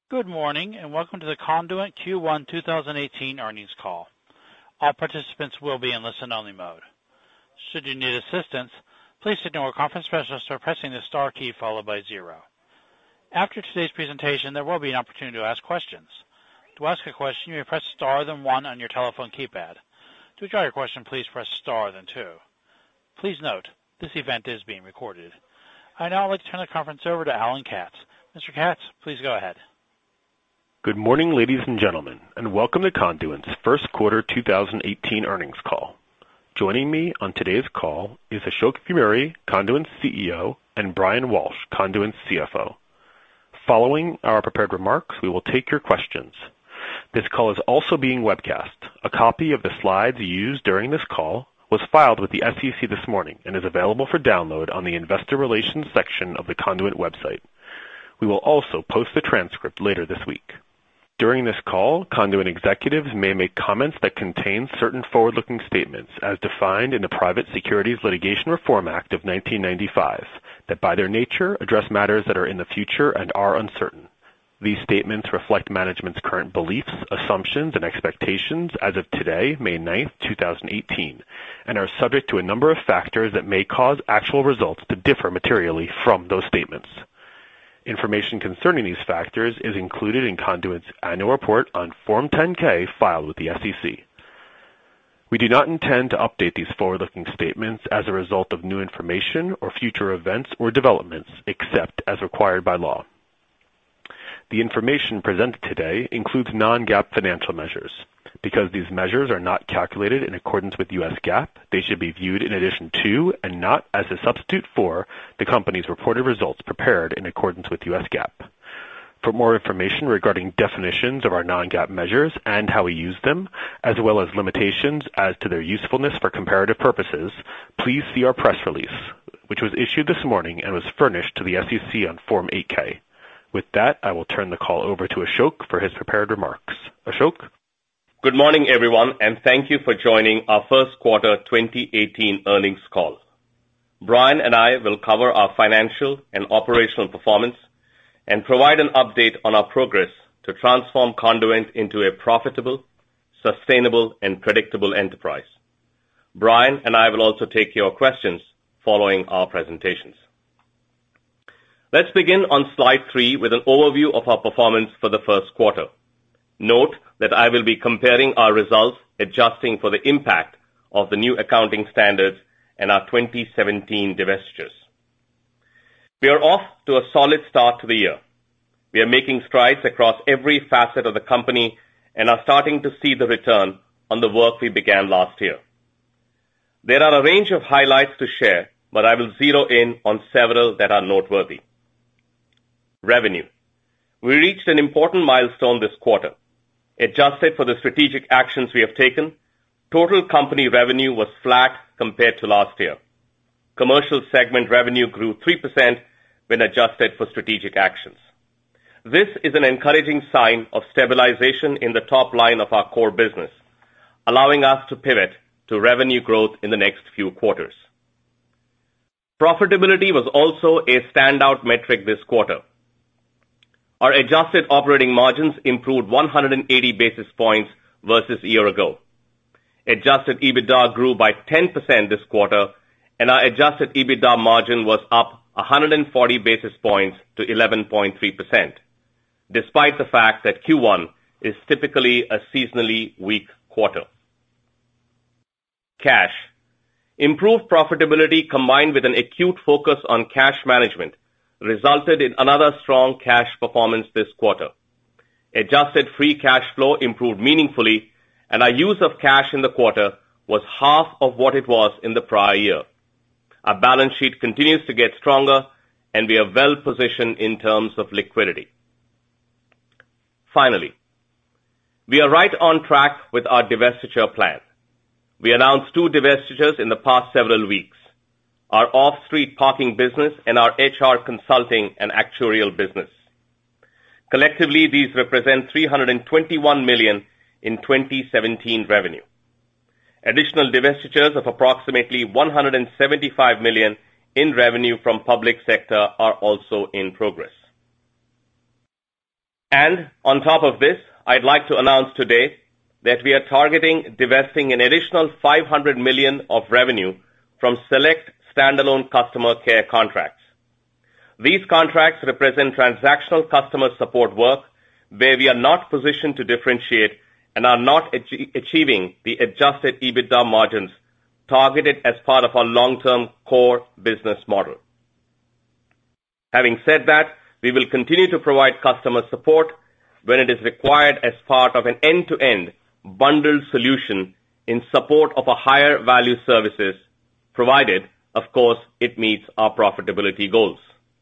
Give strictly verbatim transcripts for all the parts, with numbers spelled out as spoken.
Good morning, and welcome to the Conduent Q one twenty eighteen earnings call. All participants will be in listen-only mode. Should you need assistance, please signal a conference specialist by pressing the star key followed by zero. After today's presentation, there will be an opportunity to ask questions. To ask a question, you may press star then one on your telephone keypad. To withdraw your question, please press star then two. Please note, this event is being recorded. I now like to turn the conference over to Alan Katz. Mister Katz, please go ahead. Good morning, ladies and gentlemen, and welcome to Conduent's first quarter two thousand eighteen earnings call. Joining me on today's call is Ashok Vemuri, Conduent's C E O, and Brian Walsh, Conduent's C F O. Following our prepared remarks, we will take your questions. This call is also being webcast. A copy of the slides used during this call was filed with the S E C this morning and is available for download on the Investor Relations section of the Conduent website. We will also post the transcript later this week. During this call, Conduent executives may make comments that contain certain forward-looking statements as defined in the Private Securities Litigation Reform Act of nineteen ninety-five, that by their nature address matters that are in the future and are uncertain. These statements reflect management's current beliefs, assumptions, and expectations as of today, May ninth, two thousand eighteen, and are subject to a number of factors that may cause actual results to differ materially from those statements. Information concerning these factors is included in Conduent's annual report on Form ten K filed with the S E C. We do not intend to update these forward-looking statements as a result of new information or future events or developments, except as required by law. The information presented today includes non-GAAP financial measures. Because these measures are not calculated in accordance with U S GAAP, they should be viewed in addition to and not as a substitute for the company's reported results prepared in accordance with U S GAAP. For more information regarding definitions of our non-GAAP measures and how we use them, as well as limitations as to their usefulness for comparative purposes, please see our press release, which was issued this morning and was furnished to the S E C on Form eight K. With that, I will turn the call over to Ashok for his prepared remarks. Ashok? Good morning, everyone, and thank you for joining our first quarter twenty eighteen earnings call. Brian and I will cover our financial and operational performance and provide an update on our progress to transform Conduent into a profitable, sustainable, and predictable enterprise. Brian and I will also take your questions following our presentations. Let's begin on slide three with an overview of our performance for the first quarter. Note that I will be comparing our results adjusting for the impact of the new accounting standards and our twenty seventeen divestitures. We are off to a solid start to the year. We are making strides across every facet of the company and are starting to see the return on the work we began last year. There are a range of highlights to share, but I will zero in on several that are noteworthy. Revenue. We reached an important milestone this quarter. Adjusted for the strategic actions we have taken, total company revenue was flat compared to last year. Commercial segment revenue grew three percent when adjusted for strategic actions. This is an encouraging sign of stabilization in the top line of our core business, allowing us to pivot to revenue growth in the next few quarters. Profitability was also a standout metric this quarter. Our adjusted operating margins improved one hundred eighty basis points versus a year ago. Adjusted EBITDA grew by ten percent this quarter, and our adjusted EBITDA margin was up one hundred forty basis points to eleven point three percent, despite the fact that Q one is typically a seasonally weak quarter. Cash. Improved profitability combined with an acute focus on cash management resulted in another strong cash performance this quarter. Adjusted free cash flow improved meaningfully, and our use of cash in the quarter was half of what it was in the prior year. Our balance sheet continues to get stronger, and we are well positioned in terms of liquidity. Finally, we are right on track with our divestiture plan. We announced two divestitures in the past several weeks: our off-street parking business and our H R consulting and actuarial business. Collectively, these represent three hundred twenty-one million dollars in twenty seventeen revenue. Additional divestitures of approximately one hundred seventy-five million dollars in revenue from public sector are also in progress. And on top of this, I'd like to announce today that we are targeting divesting an additional five hundred million dollars of revenue from select standalone customer care contracts. These contracts represent transactional customer support work where we are not positioned to differentiate and are not ach- achieving the adjusted EBITDA margins targeted as part of our long-term core business model. Having said that, we will continue to provide customer support when it is required as part of an end-to-end bundled solution in support of a higher value services, provided, of course, it meets our profitability goals.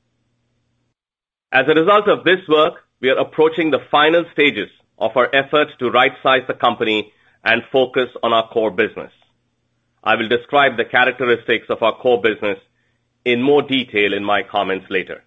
As a result of this work, we are approaching the final stages of our efforts to right-size the company and focus on our core business. I will describe the characteristics of our core business in more detail in my comments later.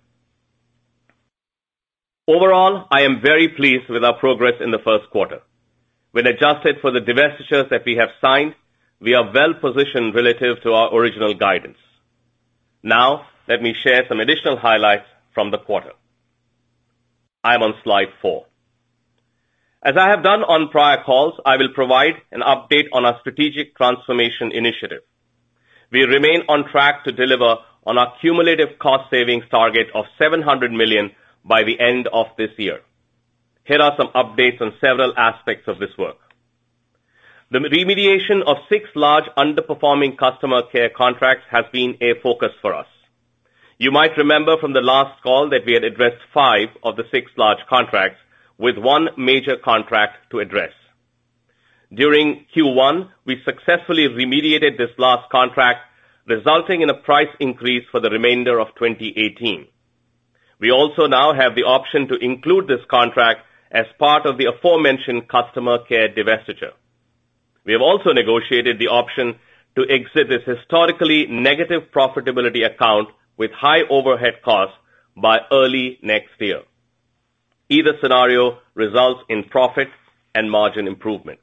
Overall, I am very pleased with our progress in the first quarter. When adjusted for the divestitures that we have signed, we are well positioned relative to our original guidance. Now, let me share some additional highlights from the quarter. I am on slide four. As I have done on prior calls, I will provide an update on our strategic transformation initiative. We remain on track to deliver on our cumulative cost savings target of seven hundred million dollars by the end of this year. Here are some updates on several aspects of this work. The remediation of six large underperforming customer care contracts has been a focus for us. You might remember from the last call that we had addressed five of the six large contracts, with one major contract to address. During Q one, we successfully remediated this last contract, resulting in a price increase for the remainder of twenty eighteen. We also now have the option to include this contract as part of the aforementioned customer care divestiture. We have also negotiated the option to exit this historically negative profitability account with high overhead costs by early next year. Either scenario results in profit and margin improvement.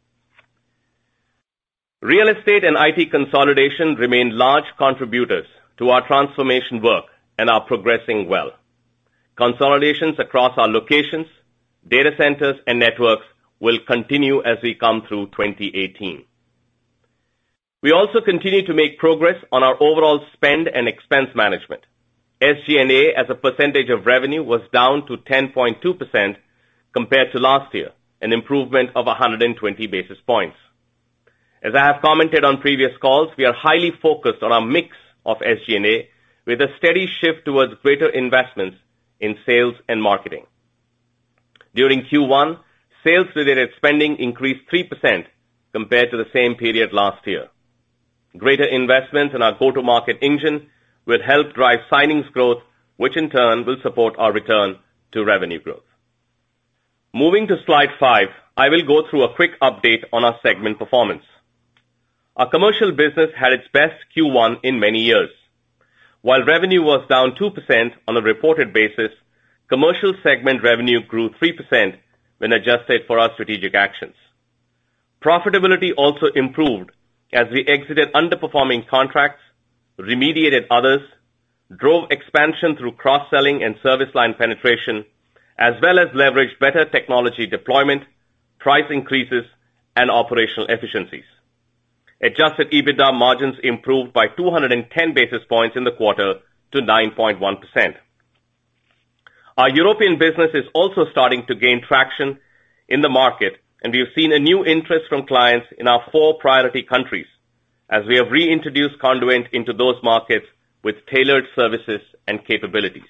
Real estate and I T consolidation remain large contributors to our transformation work and are progressing well. Consolidations across our locations, data centers, and networks will continue as we come through twenty eighteen. We also continue to make progress on our overall spend and expense management. S G and A as a percentage of revenue was down to ten point two percent compared to last year, an improvement of one hundred twenty basis points. As I have commented on previous calls, we are highly focused on our mix of S G and A with a steady shift towards greater investments in sales and marketing. During Q one, sales-related spending increased three percent compared to the same period last year. Greater investments in our go-to-market engine will help drive signings growth, which in turn will support our return to revenue growth. Moving to slide five, I will go through a quick update on our segment performance. Our commercial business had its best Q one in many years. While revenue was down two percent on a reported basis, commercial segment revenue grew three percent when adjusted for our strategic actions. Profitability also improved as we exited underperforming contracts, remediated others, drove expansion through cross-selling and service line penetration, as well as leveraged better technology deployment, price increases, and operational efficiencies. Adjusted EBITDA margins improved by two hundred ten basis points in the quarter to nine point one percent. Our European business is also starting to gain traction in the market, and we have seen a new interest from clients in our four priority countries, as we have reintroduced Conduent into those markets with tailored services and capabilities.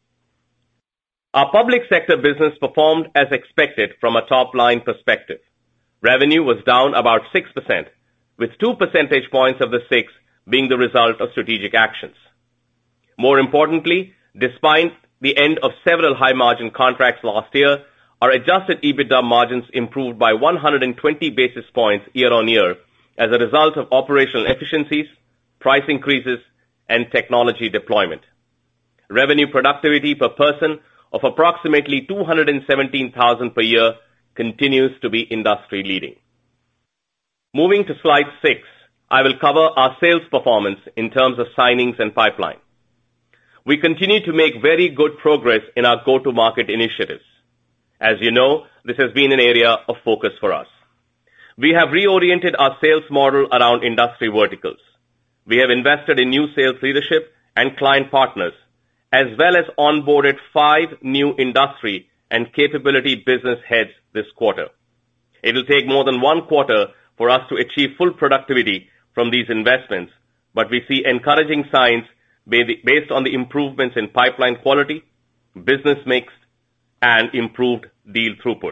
Our public sector business performed as expected from a top-line perspective. Revenue was down about six percent, with two percentage points of the six being the result of strategic actions. More importantly, despite the end of several high-margin contracts last year, our adjusted EBITDA margins improved by one hundred twenty basis points year-on-year as a result of operational efficiencies, price increases, and technology deployment. Revenue productivity per person of approximately two hundred seventeen thousand dollars per year continues to be industry-leading. Moving to slide six, I will cover our sales performance in terms of signings and pipeline. We continue to make very good progress in our go-to-market initiatives. As you know, this has been an area of focus for us. We have reoriented our sales model around industry verticals. We have invested in new sales leadership and client partners, as well as onboarded five new industry and capability business heads this quarter. It will take more than one quarter for us to achieve full productivity from these investments, but we see encouraging signs based on the improvements in pipeline quality, business mix, and improved deal throughput.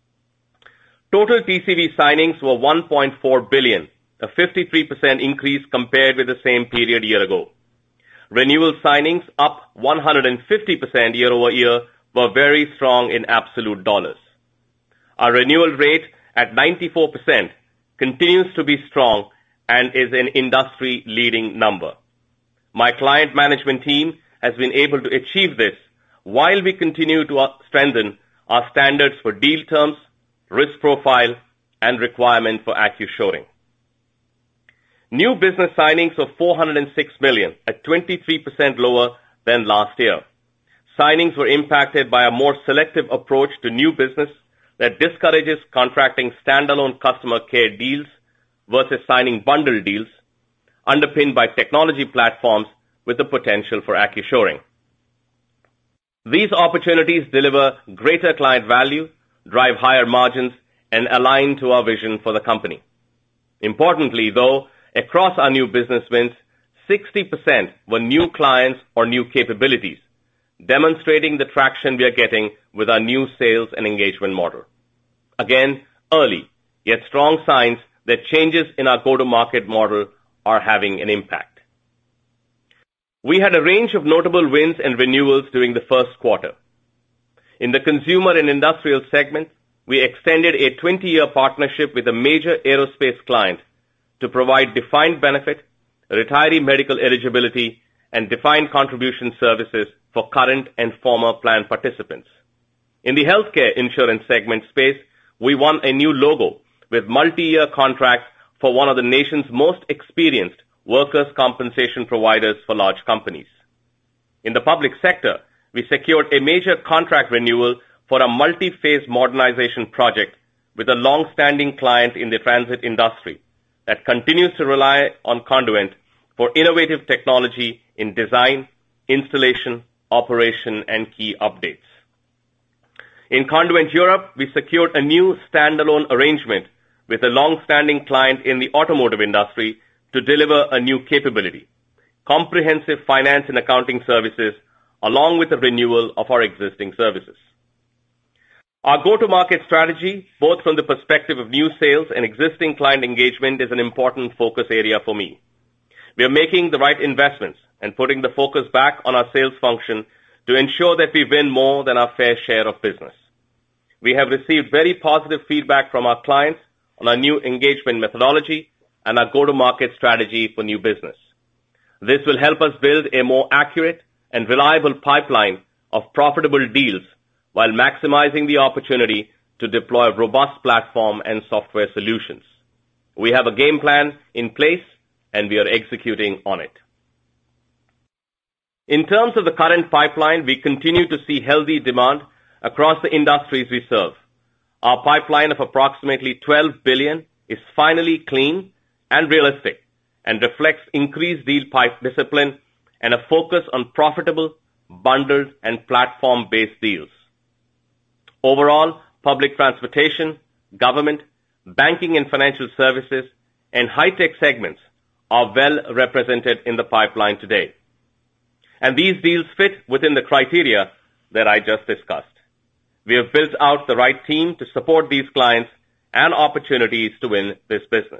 Total T C V signings were one point four billion dollars, a fifty-three percent increase compared with the same period a year ago. Renewal signings, up one hundred fifty percent year over year, were very strong in absolute dollars. Our renewal rate at ninety-four percent continues to be strong and is an industry-leading number. My client management team has been able to achieve this while we continue to strengthen our standards for deal terms, risk profile, and requirement for AccuShoring. New business signings of four hundred six million dollars, at twenty-three percent lower than last year. Signings were impacted by a more selective approach to new business that discourages contracting standalone customer care deals versus signing bundled deals, underpinned by technology platforms with the potential for AccuShoring. These opportunities deliver greater client value, drive higher margins, and align to our vision for the company. Importantly, though, across our new business wins, sixty percent were new clients or new capabilities, demonstrating the traction we are getting with our new sales and engagement model. Again, early, yet strong signs that changes in our go-to-market model are having an impact. We had a range of notable wins and renewals during the first quarter. In the consumer and industrial segment, we extended a twenty-year partnership with a major aerospace client to provide defined benefit, retiree medical eligibility, and defined contribution services for current and former plan participants. In the healthcare insurance segment space, we won a new logo with multi-year contracts for one of the nation's most experienced workers' compensation providers for large companies. In the public sector, we secured a major contract renewal for a multi-phase modernization project with a long-standing client in the transit industry that continues to rely on Conduent for innovative technology in design, installation, operation, and key updates. In Conduent Europe, we secured a new standalone arrangement with a long-standing client in the automotive industry to deliver a new capability, comprehensive finance and accounting services, along with the renewal of our existing services. Our go-to-market strategy, both from the perspective of new sales and existing client engagement, is an important focus area for me. We are making the right investments and putting the focus back on our sales function to ensure that we win more than our fair share of business. We have received very positive feedback from our clients on our new engagement methodology and our go-to-market strategy for new business. This will help us build a more accurate and reliable pipeline of profitable deals while maximizing the opportunity to deploy a robust platform and software solutions. We have a game plan in place, and we are executing on it. In terms of the current pipeline, we continue to see healthy demand across the industries we serve. Our pipeline of approximately twelve billion dollars is finally clean and realistic and reflects increased deal pipe discipline and a focus on profitable, bundled, and platform-based deals. Overall, public transportation, government, banking and financial services, and high-tech segments are well represented in the pipeline today. And these deals fit within the criteria that I just discussed. We have built out the right team to support these clients and opportunities to win this business.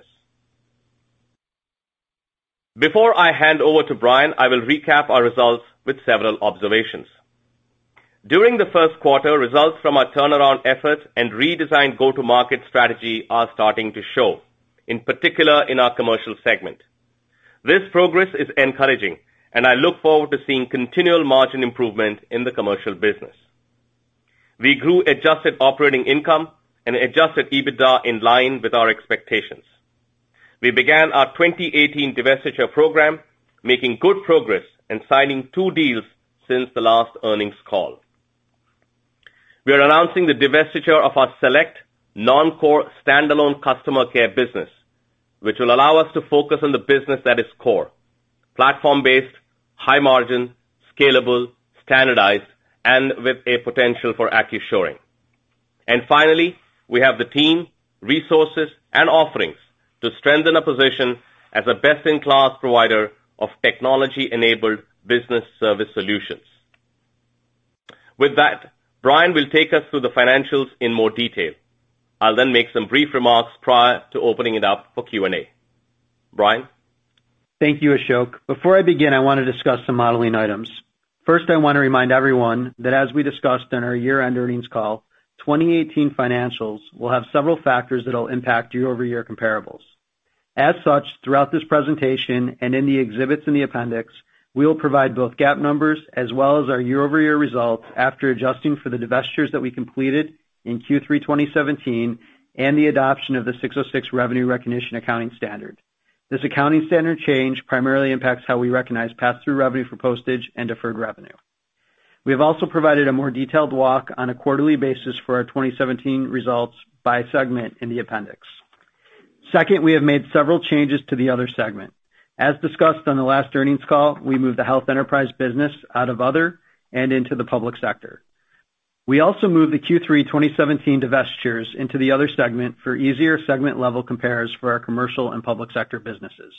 Before I hand over to Brian, I will recap our results with several observations. During the first quarter, results from our turnaround efforts and redesigned go-to-market strategy are starting to show, in particular in our commercial segment. This progress is encouraging, and I look forward to seeing continual margin improvement in the commercial business. We grew adjusted operating income and adjusted EBITDA in line with our expectations. We began our twenty eighteen divestiture program, making good progress and signing two deals since the last earnings call. we are announcing the divestiture of our select non-core standalone customer care business, which will allow us to focus on the business that is core, platform-based, high-margin, scalable, standardized, and with a potential for acqui-shoring. And finally, we have the team, resources, and offerings to strengthen a position as a best-in-class provider of technology-enabled business service solutions. With that, Brian will take us through the financials in more detail. I'll then make some brief remarks prior to opening it up for Q and A. Brian? Thank you, Ashok. Before I begin, I want to discuss some modeling items. First, I want to remind everyone that as we discussed in our year-end earnings call, twenty eighteen financials will have several factors that will impact year-over-year comparables. As such, throughout this presentation and in the exhibits in the appendix, we will provide both GAAP numbers as well as our year-over-year results after adjusting for the divestitures that we completed in Q three twenty seventeen and the adoption of the six oh six revenue recognition accounting standard. This accounting standard change primarily impacts how we recognize pass-through revenue for postage and deferred revenue. We have also provided a more detailed walk on a quarterly basis for our twenty seventeen results by segment in the appendix. Second, we have made several changes to the other segment. As discussed on the last earnings call, we moved the health enterprise business out of other and into the public sector. We also moved the Q three twenty seventeen divestitures into the other segment for easier segment level compares for our commercial and public sector businesses.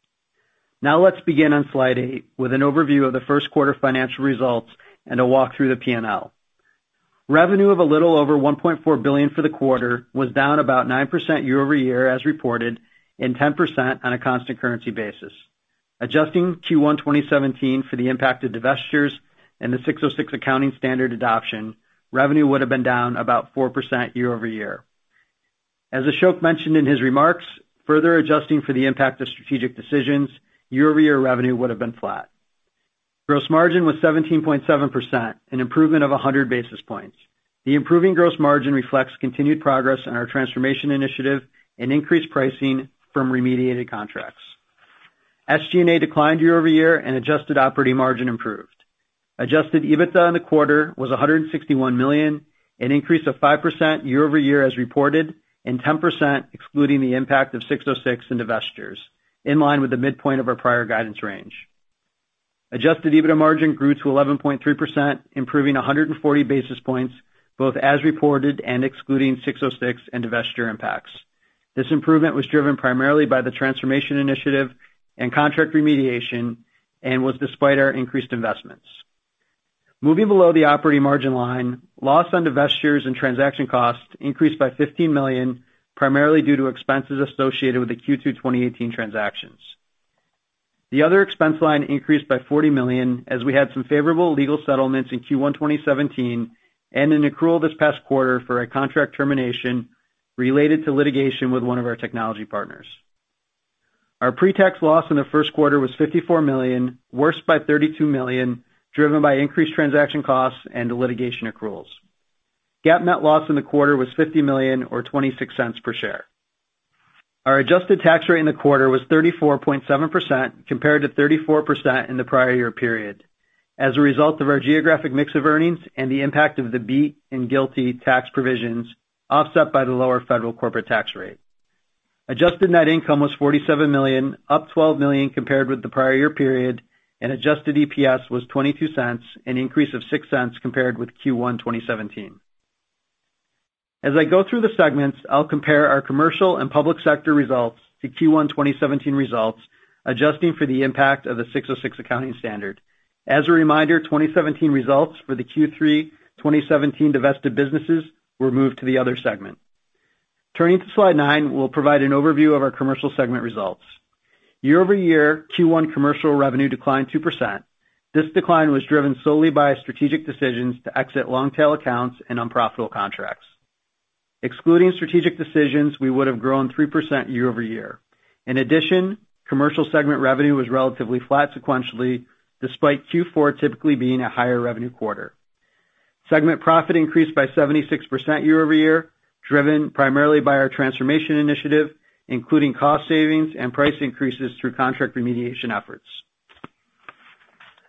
Now let's begin on slide eight with an overview of the first quarter financial results and a walk through the P and L. Revenue of a little over one point four billion dollars for the quarter was down about nine percent year over year as reported and ten percent on a constant currency basis. Adjusting Q one twenty seventeen for the impact of divestitures and the six oh six accounting standard adoption, revenue would have been down about four percent year over year. As Ashok mentioned in his remarks, further adjusting for the impact of strategic decisions, year over year revenue would have been flat. Gross margin was seventeen point seven percent, an improvement of one hundred basis points. The improving gross margin reflects continued progress on our transformation initiative and increased pricing from remediated contracts. S G and A declined year over year and adjusted operating margin improved. Adjusted EBITDA in the quarter was one hundred sixty-one million dollars, an increase of five percent year over year as reported and ten percent excluding the impact of six oh six and divestitures, in line with the midpoint of our prior guidance range. Adjusted EBITDA margin grew to eleven point three percent, improving one hundred forty basis points, both as reported and excluding six oh six and divestiture impacts. This improvement was driven primarily by the transformation initiative and contract remediation and was despite our increased investments. Moving below the operating margin line, loss on divestitures and transaction costs increased by fifteen million dollars, primarily due to expenses associated with the Q two twenty eighteen transactions. The other expense line increased by forty million dollars as we had some favorable legal settlements in Q one twenty seventeen and an accrual this past quarter for a contract termination related to litigation with one of our technology partners. Our pre-tax loss in the first quarter was fifty-four million dollars, worse by thirty-two million dollars, driven by increased transaction costs and litigation accruals. GAAP net loss in the quarter was fifty million dollars or twenty-six cents per share. Our adjusted tax rate in the quarter was thirty-four point seven percent compared to thirty-four percent in the prior year period, as a result of our geographic mix of earnings and the impact of the BEAT and GILTI tax provisions, offset by the lower federal corporate tax rate. Adjusted net income was forty-seven million dollars, up twelve million dollars compared with the prior year period, and adjusted E P S was twenty-two cents, an increase of six cents compared with Q one twenty seventeen. As I go through the segments, I'll compare our commercial and public sector results to Q one twenty seventeen results, adjusting for the impact of the six oh six accounting standard. As a reminder, twenty seventeen results for the Q three twenty seventeen divested businesses were moved to the other segment. Turning to slide nine, we'll provide an overview of our commercial segment results. Year over year, Q one commercial revenue declined two percent. This decline was driven solely by strategic decisions to exit long-tail accounts and unprofitable contracts. Excluding strategic decisions, we would have grown three percent year over year. In addition, commercial segment revenue was relatively flat sequentially, despite Q four typically being a higher revenue quarter. Segment profit increased by seventy-six percent year over year, driven primarily by our transformation initiative, including cost savings and price increases through contract remediation efforts.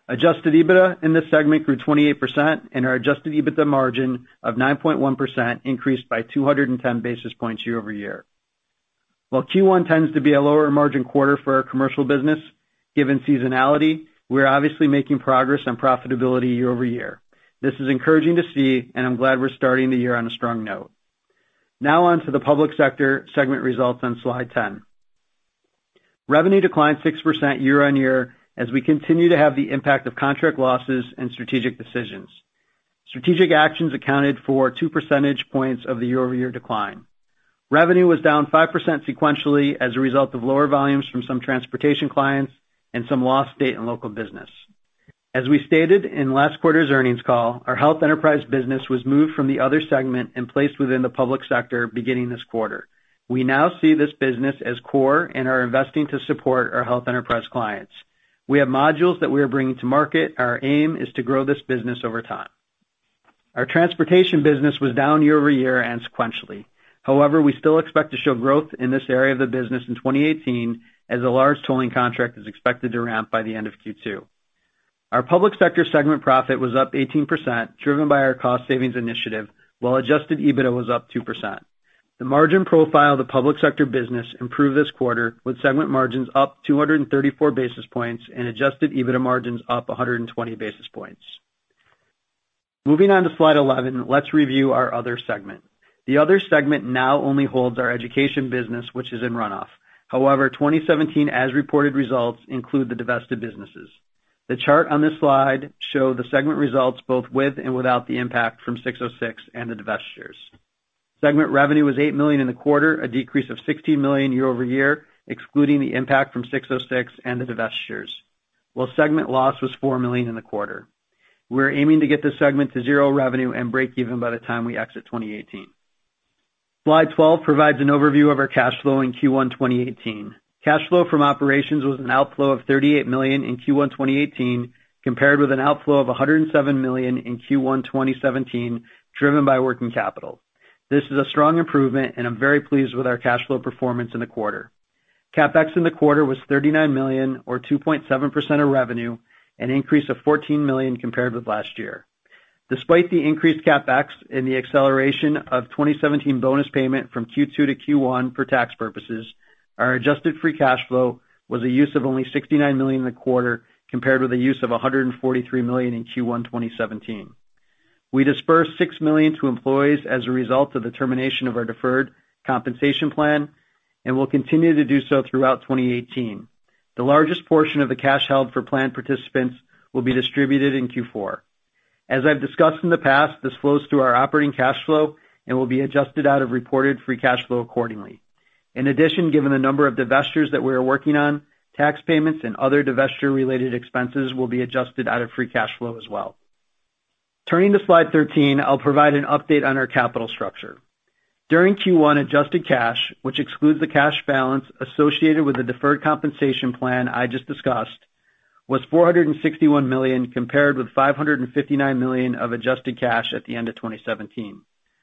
Adjusted EBITDA in this segment grew twenty-eight percent, and our adjusted EBITDA margin of nine point one percent increased by two hundred ten basis points year-over-year. While Q one tends to be a lower margin quarter for our commercial business, given seasonality, we're obviously making progress on profitability year-over-year. This is encouraging to see, and I'm glad we're starting the year on a strong note. Now on to the public sector segment results on slide ten. Revenue declined six percent year-on-year as we continue to have the impact of contract losses and strategic decisions. Strategic actions accounted for two percentage points of the year-over-year decline. Revenue was down five percent sequentially as a result of lower volumes from some transportation clients and some lost state and local business. As we stated in last quarter's earnings call, our health enterprise business was moved from the other segment and placed within the public sector beginning this quarter. We now see this business as core and are investing to support our health enterprise clients. We have modules that we are bringing to market. Our aim is to grow this business over time. Our transportation business was down year-over-year and sequentially. However, we still expect to show growth in this area of the business in twenty eighteen as a large tolling contract is expected to ramp by the end of Q two. Our public sector segment profit was up eighteen percent, driven by our cost savings initiative, while adjusted EBITDA was up two percent. The margin profile of the public sector business improved this quarter, with segment margins up two hundred thirty-four basis points and adjusted EBITDA margins up one hundred twenty basis points. Moving on to slide eleven, let's review our other segment. The other segment now only holds our education business, which is in runoff. However, twenty seventeen as reported results include the divested businesses. The chart on this slide show the segment results both with and without the impact from six oh six and the divestitures. Segment revenue was eight million dollars in the quarter, a decrease of sixteen million dollars year-over-year, excluding the impact from six oh six and the divestitures, while segment loss was four million dollars in the quarter. We're aiming to get this segment to zero revenue and break even by the time we exit twenty eighteen. Slide twelve provides an overview of our cash flow in Q one twenty eighteen. Cash flow from operations was an outflow of thirty-eight million dollars in Q one twenty eighteen, compared with an outflow of one hundred seven million dollars in Q one twenty seventeen, driven by working capital. This is a strong improvement, and I'm very pleased with our cash flow performance in the quarter. CapEx in the quarter was thirty-nine million dollars, or two point seven percent of revenue, an increase of fourteen million dollars compared with last year. Despite the increased CapEx and the acceleration of twenty seventeen bonus payment from Q two to Q one for tax purposes, our adjusted free cash flow was a use of only sixty-nine million dollars in the quarter, compared with a use of one hundred forty-three million dollars in Q one twenty seventeen. We dispersed six million dollars to employees as a result of the termination of our deferred compensation plan, and will continue to do so throughout twenty eighteen. The largest portion of the cash held for plan participants will be distributed in Q four. As I've discussed in the past, this flows through our operating cash flow and will be adjusted out of reported free cash flow accordingly. In addition, given the number of divestitures that we are working on, tax payments and other divestiture-related expenses will be adjusted out of free cash flow as well. Turning to slide thirteen, I'll provide an update on our capital structure. During Q one, adjusted cash, which excludes the cash balance associated with the deferred compensation plan I just discussed, was four hundred sixty-one million dollars compared with five hundred fifty-nine million dollars of adjusted cash at the end of twenty seventeen.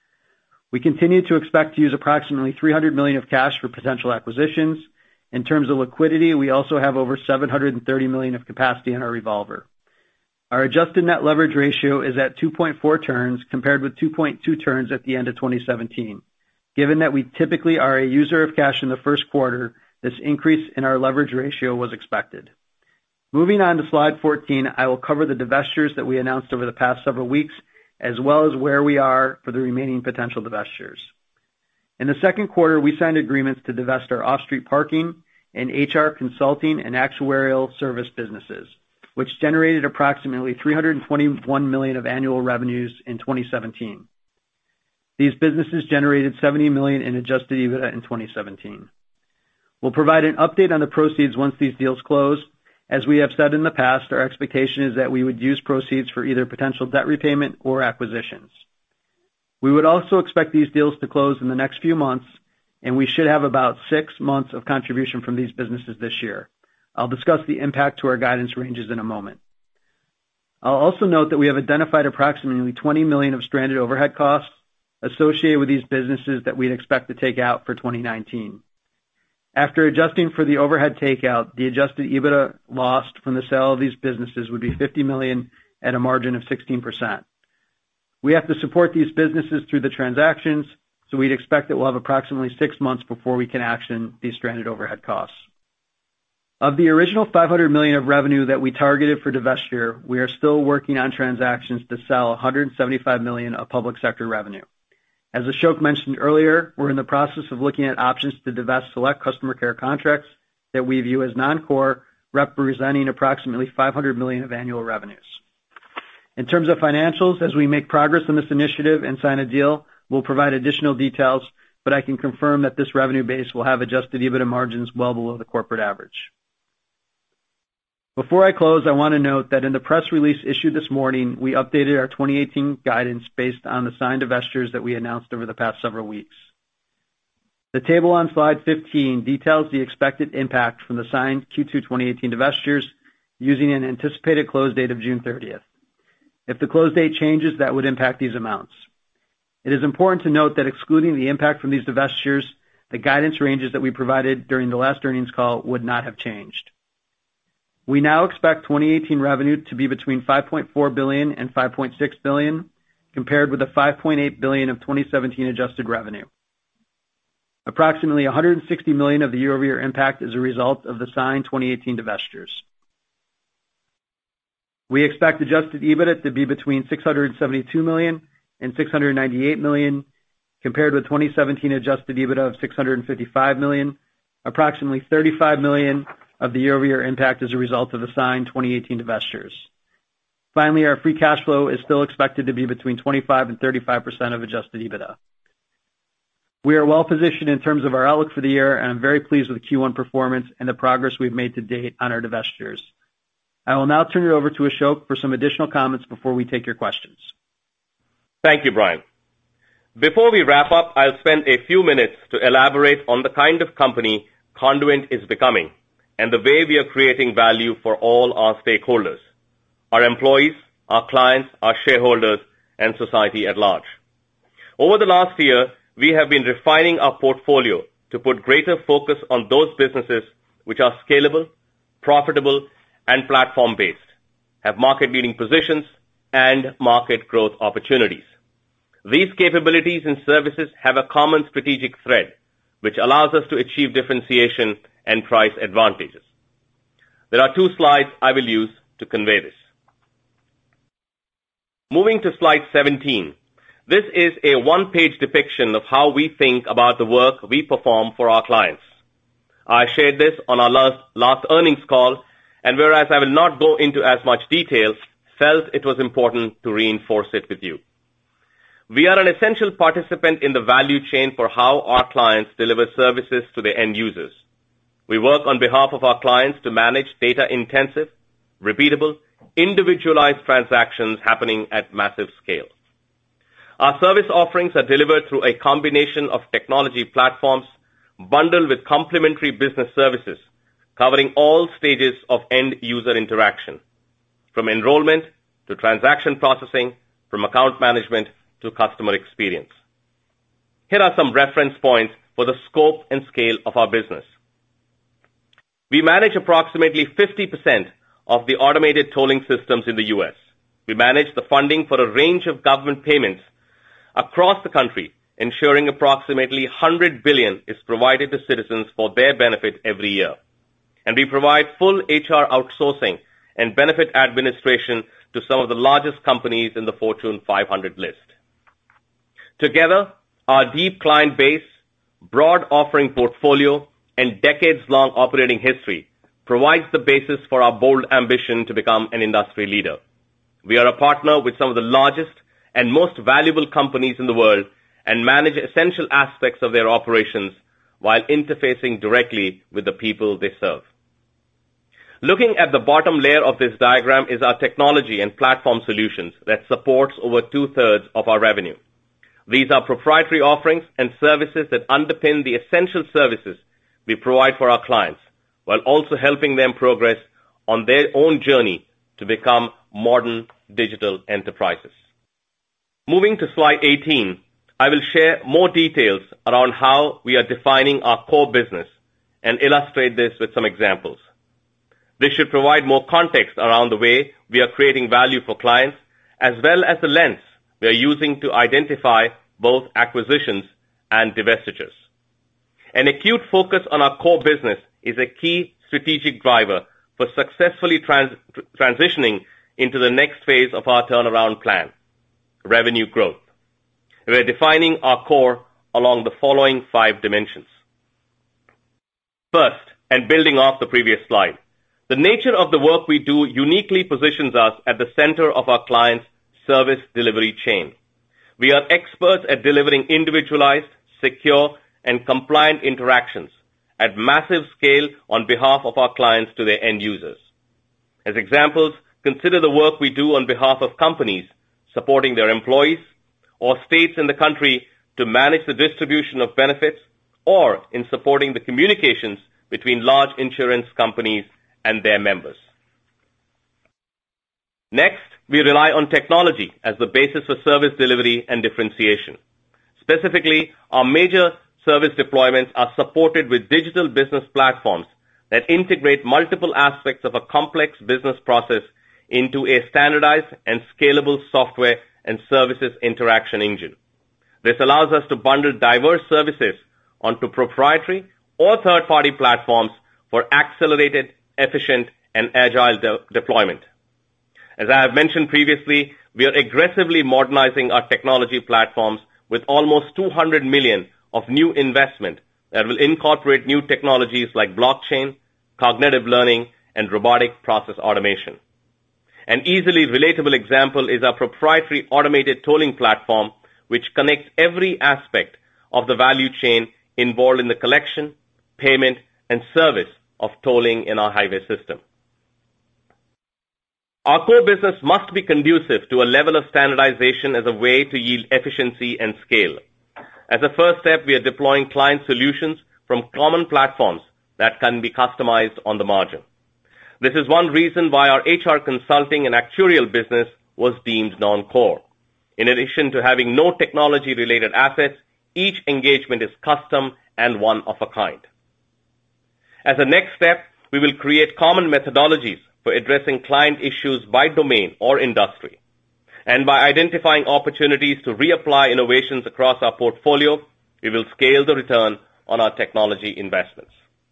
We continue to expect to use approximately three hundred million dollars of cash for potential acquisitions. In terms of liquidity, we also have over seven hundred thirty million dollars of capacity in our revolver. Our adjusted net leverage ratio is at two point four turns compared with two point two turns at the end of twenty seventeen. Given that we typically are a user of cash in the first quarter, this increase in our leverage ratio was expected. Moving on to slide fourteen, I will cover the divestitures that we announced over the past several weeks, as well as where we are for the remaining potential divestitures. In the second quarter, we signed agreements to divest our off-street parking and H R consulting and actuarial service businesses, which generated approximately three hundred twenty-one million dollars of annual revenues in twenty seventeen. These businesses generated seventy million dollars in adjusted EBITDA in twenty seventeen. We'll provide an update on the proceeds once these deals close. As we have said in the past, our expectation is that we would use proceeds for either potential debt repayment or acquisitions. We would also expect these deals to close in the next few months, and we should have about six months of contribution from these businesses this year. I'll discuss the impact to our guidance ranges in a moment. I'll also note that we have identified approximately twenty million dollars of stranded overhead costs associated with these businesses that we'd expect to take out for twenty nineteen. After adjusting for the overhead takeout, the adjusted EBITDA lost from the sale of these businesses would be fifty million dollars at a margin of sixteen percent. We have to support these businesses through the transactions, so we'd expect that we'll have approximately six months before we can action these stranded overhead costs. Of the original five hundred million dollars of revenue that we targeted for divestiture, we are still working on transactions to sell one hundred seventy-five million dollars of public sector revenue. As Ashok mentioned earlier, we're in the process of looking at options to divest select customer care contracts that we view as non-core, representing approximately five hundred million dollars of annual revenues. In terms of financials, as we make progress on this initiative and sign a deal, we'll provide additional details, but I can confirm that this revenue base will have adjusted EBITDA margins well below the corporate average. Before I close, I want to note that in the press release issued this morning, we updated our twenty eighteen guidance based on the signed divestitures that we announced over the past several weeks. The table on slide fifteen details the expected impact from the signed Q two twenty eighteen divestitures using an anticipated close date of June thirtieth. If the close date changes, that would impact these amounts. It is important to note that excluding the impact from these divestitures, the guidance ranges that we provided during the last earnings call would not have changed. We now expect twenty eighteen revenue to be between five point four billion dollars and five point six billion dollars, compared with the five point eight billion dollars of twenty seventeen adjusted revenue. Approximately one hundred sixty million dollars of the year-over-year impact is a result of the signed twenty eighteen divestitures. We expect adjusted EBITDA to be between six hundred seventy-two million dollars and six hundred ninety-eight million dollars, compared with twenty seventeen adjusted EBITDA of six hundred fifty-five million dollars. Approximately thirty-five million dollars of the year-over-year impact is a result of the signed twenty eighteen divestitures. Finally, our free cash flow is still expected to be between twenty-five and thirty-five percent of adjusted EBITDA. We are well positioned in terms of our outlook for the year, and I'm very pleased with the Q one performance and the progress we've made to date on our divestitures. I will now turn it over to Ashok for some additional comments before we take your questions. Thank you, Brian. Before we wrap up, I'll spend a few minutes to elaborate on the kind of company Conduent is becoming and the way we are creating value for all our stakeholders, our employees, our clients, our shareholders, and society at large. Over the last year, we have been refining our portfolio to put greater focus on those businesses which are scalable, profitable, and platform-based, have market-leading positions, and market growth opportunities. These capabilities and services have a common strategic thread, which allows us to achieve differentiation and price advantages. There are two slides I will use to convey this. Moving to slide seventeen, this is a one-page depiction of how we think about the work we perform for our clients. I shared this on our last, last earnings call, and whereas I will not go into as much detail, felt it was important to reinforce it with you. We are an essential participant in the value chain for how our clients deliver services to their end users. We work on behalf of our clients to manage data-intensive, repeatable, individualized transactions happening at massive scale. Our service offerings are delivered through a combination of technology platforms bundled with complementary business services, covering all stages of end-user interaction, from enrollment to transaction processing, from account management to customer experience. Here are some reference points for the scope and scale of our business. We manage approximately fifty percent of the automated tolling systems in the U S. We manage the funding for a range of government payments across the country, ensuring approximately one hundred billion dollars is provided to citizens for their benefit every year. And we provide full H R outsourcing and benefit administration to some of the largest companies in the Fortune five hundred list. Together, our deep client base, broad offering portfolio, and decades-long operating history provides the basis for our bold ambition to become an industry leader. We are a partner with some of the largest and most valuable companies in the world and manage essential aspects of their operations while interfacing directly with the people they serve. Looking at the bottom layer of this diagram is our technology and platform solutions that supports over two-thirds of our revenue. These are proprietary offerings and services that underpin the essential services we provide for our clients, while also helping them progress on their own journey to become modern digital enterprises. Moving to slide eighteen, I will share more details around how we are defining our core business and illustrate this with some examples. This should provide more context around the way we are creating value for clients, as well as the lens we are using to identify both acquisitions and divestitures. An acute focus on our core business is a key strategic driver for successfully trans- transitioning into the next phase of our turnaround plan, revenue growth. We are defining our core along the following five dimensions. First, and building off the previous slide, the nature of the work we do uniquely positions us at the center of our clients' service delivery chain. We are experts at delivering individualized, secure, and compliant interactions at massive scale on behalf of our clients to their end users. As examples, consider the work we do on behalf of companies supporting their employees, or states in the country to manage the distribution of benefits, or in supporting the communications between large insurance companies and their members. Next, we rely on technology as the basis for service delivery and differentiation. Specifically, our major service deployments are supported with digital business platforms that integrate multiple aspects of a complex business process into a standardized and scalable software and services interaction engine. This allows us to bundle diverse services onto proprietary or third-party platforms for accelerated, efficient, and agile de- deployment. As I have mentioned previously, we are aggressively modernizing our technology platforms with almost two hundred million dollars of new investment that will incorporate new technologies like blockchain, cognitive learning, and robotic process automation. An easily relatable example is our proprietary automated tolling platform, which connects every aspect of the value chain involved in the collection, payment, and service of tolling in our highway system. Our core business must be conducive to a level of standardization as a way to yield efficiency and scale. As a first step, we are deploying client solutions from common platforms that can be customized on the margin. This is one reason why our H R consulting and actuarial business was deemed non-core. In addition to having no technology-related assets, each engagement is custom and one of a kind. As a next step, we will create common methodologies for addressing client issues by domain or industry. And by identifying opportunities to reapply innovations across our portfolio, we will scale the return on our technology investments.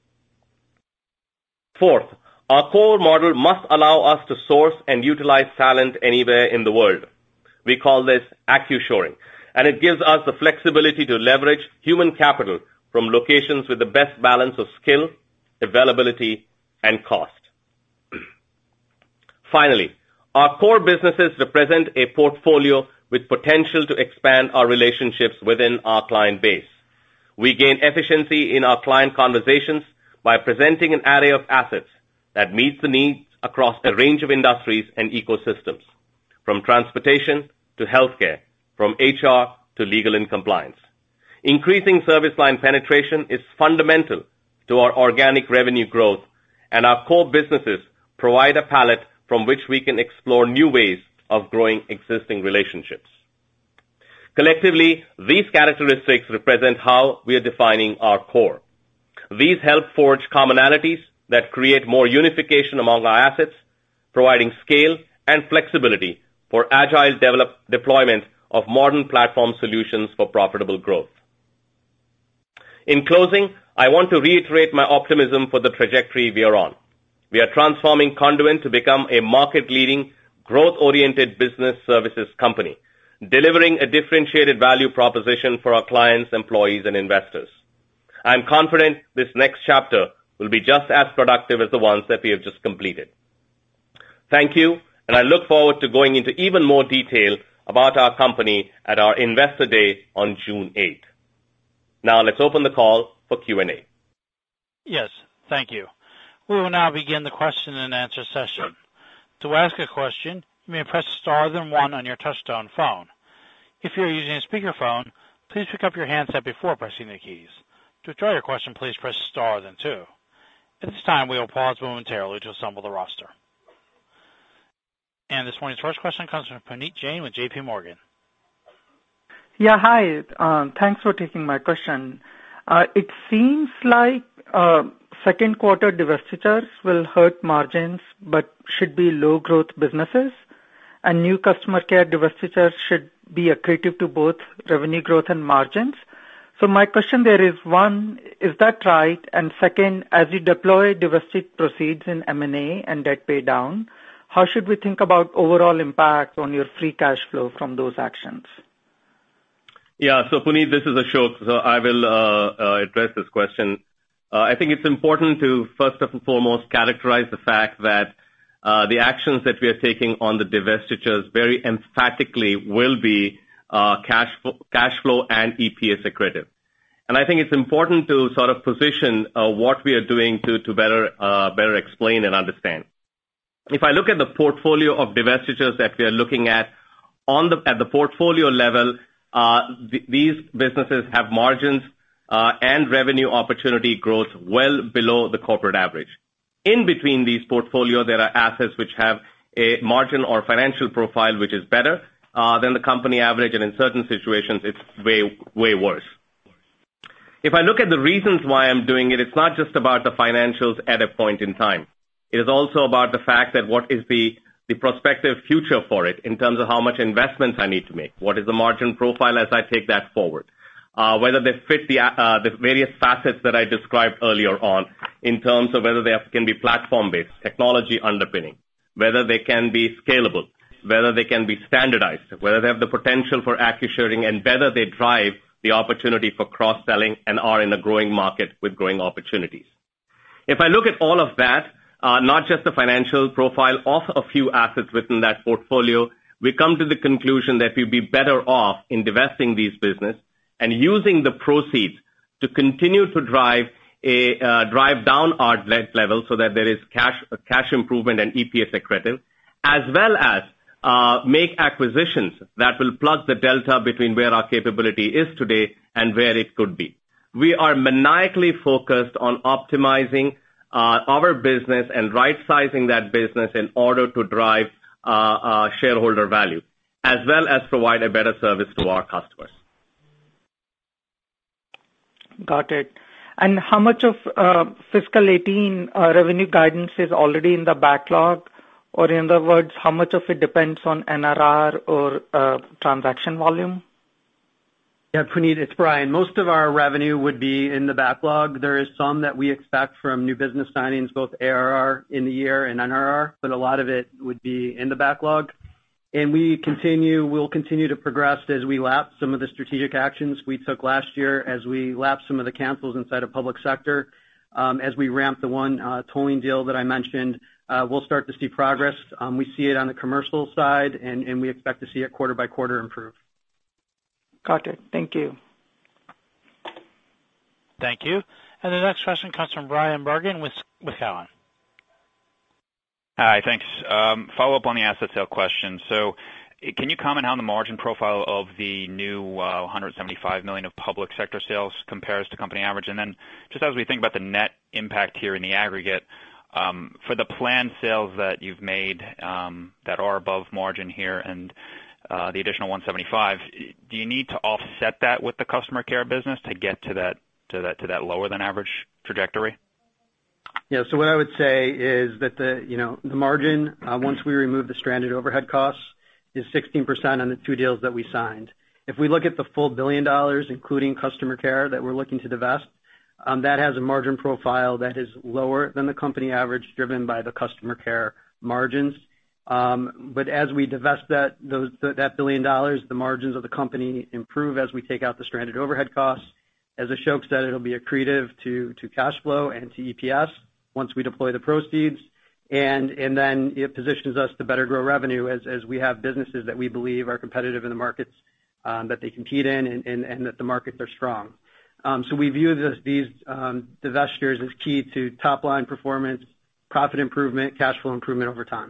Fourth, our core model must allow us to source and utilize talent anywhere in the world. We call this AccuShoring, and it gives us the flexibility to leverage human capital from locations with the best balance of skill, availability, and cost. Finally, our core businesses represent a portfolio with potential to expand our relationships within our client base. We gain efficiency in our client conversations by presenting an array of assets that meets the needs across a range of industries and ecosystems, from transportation to healthcare, from H R to legal and compliance. Increasing service line penetration is fundamental to our organic revenue growth, and our core businesses provide a palette from which we can explore new ways of growing existing relationships. Collectively, these characteristics represent how we are defining our core. These help forge commonalities that create more unification among our assets, providing scale and flexibility for agile develop, deployment of modern platform solutions for profitable growth. In closing, I want to reiterate my optimism for the trajectory we are on. We are transforming Conduent to become a market-leading, growth-oriented business services company, delivering a differentiated value proposition for our clients, employees, and investors. I am confident this next chapter will be just as productive as the ones that we have just completed. Thank you, and I look forward to going into even more detail about our company at our Investor Day on June eighth. Now let's open the call for Q and A. Yes, thank you. We will now begin the question and answer session. To ask a question, you may press star then one on your touchtone phone. If you are using a speakerphone, please pick up your handset before pressing the keys. To withdraw your question, please press star then two. At this time, we will pause momentarily to assemble the roster. And this morning's first question comes from Puneet Jain with J P Morgan. Yeah, hi. Um, thanks for taking my question. Uh, it seems like uh, second quarter divestitures will hurt margins but should be low growth businesses, and new customer care divestitures should be accretive to both revenue growth and margins. So my question there is, one, is that right? And second, as you deploy divested proceeds in M and A and debt pay down, how should we think about overall impact on your free cash flow from those actions? Yeah, so Puneet, this is Ashok. So I will uh, uh, address this question. Uh, I think it's important to first and foremost characterize the fact that uh, the actions that we are taking on the divestitures very emphatically will be uh, cash, flow, cash flow and E P S accretive. And I think it's important to sort of position uh, what we are doing to, to better, uh, better explain and understand. If I look at the portfolio of divestitures that we are looking at on the, at the portfolio level, uh, th- these businesses have margins uh, and revenue opportunity growth well below the corporate average. In between these portfolio, there are assets which have a margin or financial profile which is better uh, than the company average, and in certain situations, it's way, way worse. If I look at the reasons why I'm doing it, it's not just about the financials at a point in time. It is also about the fact that what is the, the prospective future for it in terms of how much investments I need to make. What is the margin profile as I take that forward? Uh, whether they fit the, uh, the various facets that I described earlier on in terms of whether they have, can be platform-based, technology underpinning, whether they can be scalable, whether they can be standardized, whether they have the potential for accuracy, and whether they drive the opportunity for cross-selling and are in a growing market with growing opportunities. If I look at all of that, Uh, not just the financial profile of a few assets within that portfolio, we come to the conclusion that we'd be better off in divesting these business and using the proceeds to continue to drive a uh, drive down our debt level so that there is cash uh, cash improvement and E P S accretive, as well as uh, make acquisitions that will plug the delta between where our capability is today and where it could be. We are maniacally focused on optimizing Uh, our business and right-sizing that business in order to drive uh, uh, shareholder value, as well as provide a better service to our customers. Got it. And how much of uh, fiscal eighteen uh, revenue guidance is already in the backlog? Or in other words, how much of it depends on N R R or uh, transaction volume? Yeah, Puneet, it's Brian. Most of our revenue would be in the backlog. There is some that we expect from new business signings, both A R R in the year and N R R, but a lot of it would be in the backlog. And we continue, we'll continue to progress as we lap some of the strategic actions we took last year, as we lap some of the cancels inside of public sector, um, as we ramp the one uh, tolling deal that I mentioned, uh, we'll start to see progress. Um, we see it on the commercial side, and, and we expect to see it quarter by quarter improve. Got it. Thank you. Thank you. And the next question comes from Bryan Bergin with, with Cowen. Hi, thanks. Um, follow up on the asset sale question. So can you comment how the margin profile of the new uh, one hundred seventy-five million dollars of public sector sales compares to company average? And then just as we think about the net impact here in the aggregate, um, for the planned sales that you've made um, that are above margin here and Uh, the additional one seventy-five, do you need to offset that with the customer care business to get to that to that to that lower than average trajectory? Yeah. So what I would say is that the you know the margin uh, once we remove the stranded overhead costs is sixteen percent on the two deals that we signed. If we look at the full billion dollars, including customer care that we're looking to divest, um, that has a margin profile that is lower than the company average, driven by the customer care margins. Um, but as we divest that those that billion dollars, the margins of the company improve as we take out the stranded overhead costs. As Ashok said, it'll be accretive to to cash flow and to E P S once we deploy the proceeds, and and then it positions us to better grow revenue as as we have businesses that we believe are competitive in the markets um, that they compete in, and, and and that the markets are strong. Um, so we view this, these um, divestitures as key to top line performance, profit improvement, cash flow improvement over time.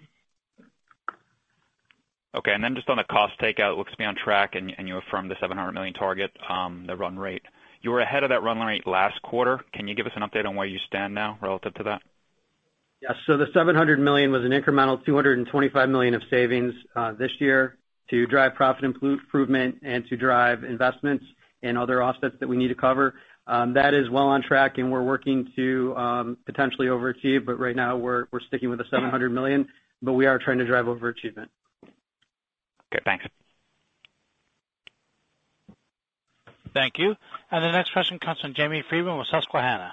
Okay, and then just on the cost takeout, it looks to be on track, and, and you affirmed the seven hundred million dollars target, um, the run rate. You were ahead of that run rate last quarter. Can you give us an update on where you stand now relative to that? Yes, so the seven hundred million dollars was an incremental two hundred twenty-five million dollars of savings uh, this year to drive profit improvement and to drive investments and other offsets that we need to cover. Um, that is well on track, and we're working to um, potentially overachieve, but right now we're we're sticking with the seven hundred million dollars, but we are trying to drive overachievement. Okay, thanks. Thank you. And the next question comes from Jamie Friedman with Susquehanna.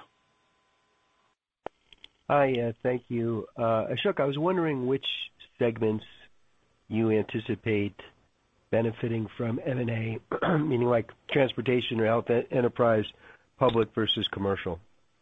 Hi, uh, thank you. Uh, Ashok, I was wondering which segments you anticipate benefiting from M and A, meaning like transportation or health enterprise, public versus commercial.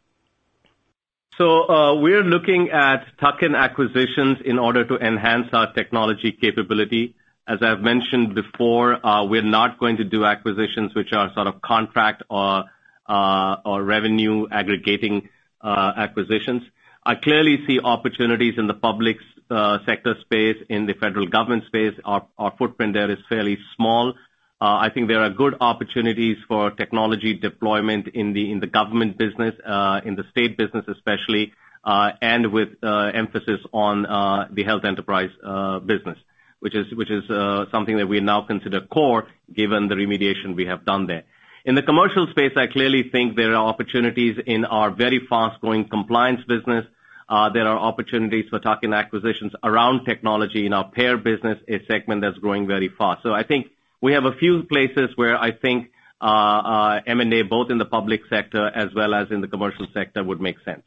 So uh, we're looking at tuck-in acquisitions in order to enhance our technology capability. As I've mentioned before, uh, we're not going to do acquisitions which are sort of contract or uh, or revenue aggregating uh, acquisitions. I clearly see opportunities in the public uh, sector space, in the federal government space. Our, our footprint there is fairly small. Uh, I think there are good opportunities for technology deployment in the in the government business, uh, in the state business especially, uh, and with uh, emphasis on uh, the health enterprise uh, business, which is which is uh, something that we now consider core given the remediation we have done there. In the commercial space, I clearly think there are opportunities in our very fast-growing compliance business. Uh, there are opportunities for tuck-in acquisitions around technology in our payer business, a segment that's growing very fast. So I think we have a few places where I think uh, uh, M and A, both in the public sector as well as in the commercial sector, would make sense.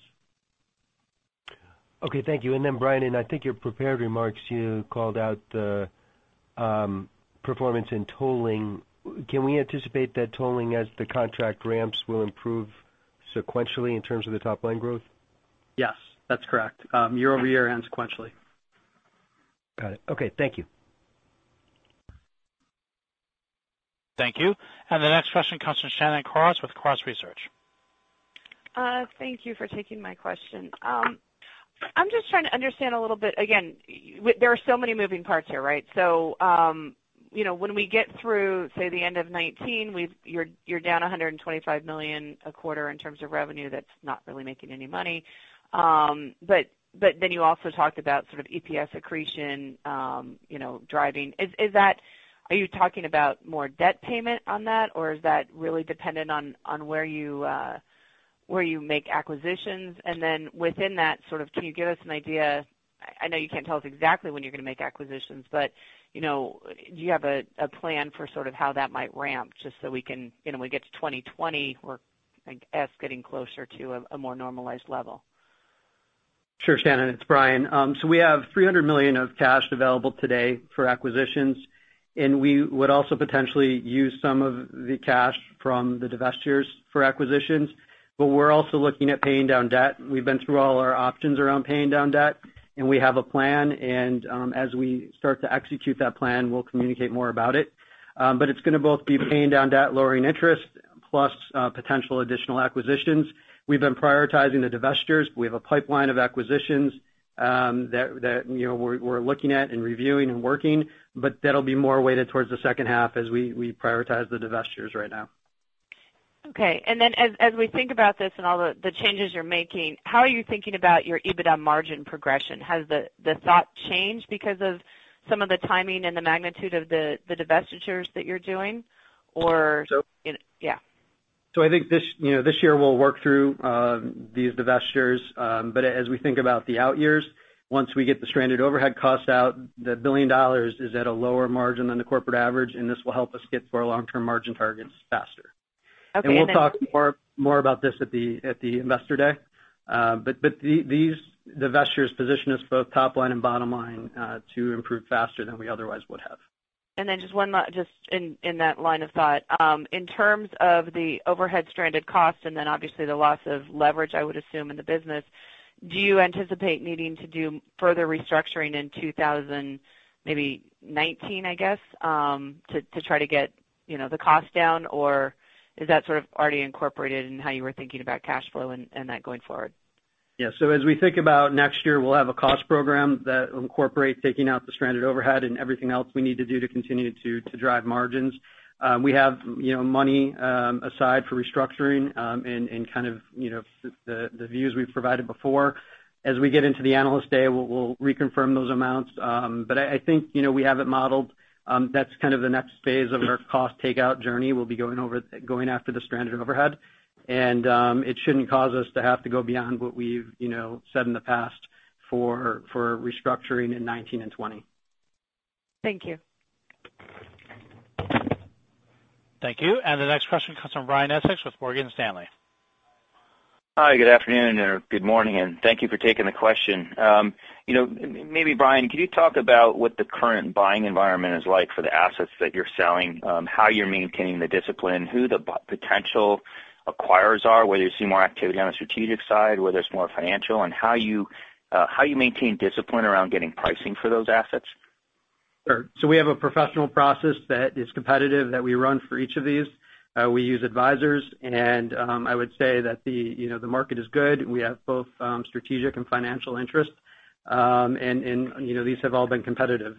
Okay, thank you. And then, Brian, in I think your prepared remarks, you called out the um, performance in tolling. Can we anticipate that tolling, as the contract ramps, will improve sequentially in terms of the top-line growth? Yes, that's correct. Um, year over year and sequentially. Got it. Okay, thank you. Thank you. And the next question comes from Shannon Cross with Cross Research. Uh, thank you for taking my question. Um, I'm just trying to understand a little bit. Again, there are so many moving parts here, right? So, um, you know, when we get through, say, the end of nineteen, we've you're you're down one hundred twenty-five million dollars a quarter in terms of revenue. That's not really making any money. Um, but but then you also talked about sort of E P S accretion, um, you know, driving. Is is that? Are you talking about more debt payment on that, or is that really dependent on on where you uh, where you make acquisitions? And then within that, sort of, can you give us an idea? I know you can't tell us exactly when you're going to make acquisitions, but you know, do you have a, a plan for sort of how that might ramp, just so we can, you know, when we get to twenty twenty, we're, I guess, getting closer to a, a more normalized level? Sure, Shannon, it's Brian. Um, so we have three hundred million dollars of cash available today for acquisitions, and we would also potentially use some of the cash from the divestitures for acquisitions. But we're also looking at paying down debt. We've been through all our options around paying down debt, and we have a plan. And um, as we start to execute that plan, we'll communicate more about it. Um, but it's going to both be paying down debt, lowering interest, plus uh, potential additional acquisitions. We've been prioritizing the divestitures. We have a pipeline of acquisitions um, that, that you know we're, we're looking at and reviewing and working, but that'll be more weighted towards the second half as we, we prioritize the divestitures right now. Okay, and then as as we think about this and all the, the changes you're making, how are you thinking about your EBITDA margin progression? Has the, the thought changed because of some of the timing and the magnitude of the, the divestitures that you're doing, or so, you know, yeah? So I think this, you know, this year we'll work through uh, these divestitures, um, but as we think about the out years, once we get the stranded overhead costs out, the billion dollars is at a lower margin than the corporate average, and this will help us get to our long-term margin targets faster. Okay, and we'll and then, talk more more about this at the at the investor day. Uh, but but the, these divestitures position us both top line and bottom line uh, to improve faster than we otherwise would have. And then just one, just in, in that line of thought, um, in terms of the overhead stranded costs and then obviously the loss of leverage, I would assume, in the business, do you anticipate needing to do further restructuring in two thousand, maybe nineteen, I guess, um, to, to try to get, you know, the cost down, or is that sort of already incorporated in how you were thinking about cash flow and, and that going forward? Yeah, so as we think about next year, we'll have a cost program that will incorporate taking out the stranded overhead and everything else we need to do to continue to, to drive margins. Um, we have, you know, money um, aside for restructuring um, and, and kind of, you know, the, the views we've provided before. As we get into the Analyst Day, we'll, we'll reconfirm those amounts. Um, but I, I think, you know, we have it modeled. Um, that's kind of the next phase of our cost takeout journey. We'll be going over, going after the stranded overhead. and um, it shouldn't cause us to have to go beyond what we've you know said in the past for for restructuring in nineteen and twenty. Thank you. Thank you. And the next question comes from Brian Essex with Morgan Stanley. Hi, good afternoon or good morning, and thank you for taking the question. Um, you know, maybe, Brian, could you talk about what the current buying environment is like for the assets that you're selling, um, how you're maintaining the discipline, who the potential acquirers are, whether you see more activity on the strategic side, whether it's more financial, and how you uh, how you maintain discipline around getting pricing for those assets? Sure. So we have a professional process that is competitive that we run for each of these. Uh, we use advisors, and um, I would say that the you know the market is good. We have both um, strategic and financial interest, um, and, and you know these have all been competitive.